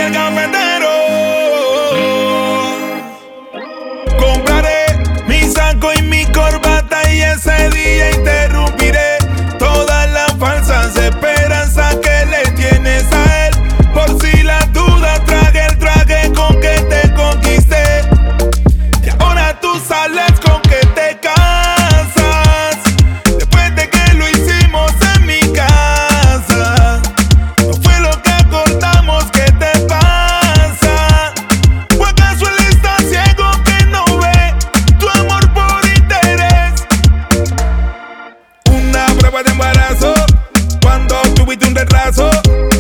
el cafetero. Compraré mi saco y mi corbata y ese día interrumpiré todas las falsas esperanzas que le tienes a él. Por si las dudas traje el traje con que te conquisté. Y ahora tú sales con que te casas. Después de que lo hicimos en mi casa. No fue lo que acordamos, ¿qué te pasa? ¿O acaso él está ciego que no ve tu amor por interés? Una prueba de embarazo cuando tuviste un retraso.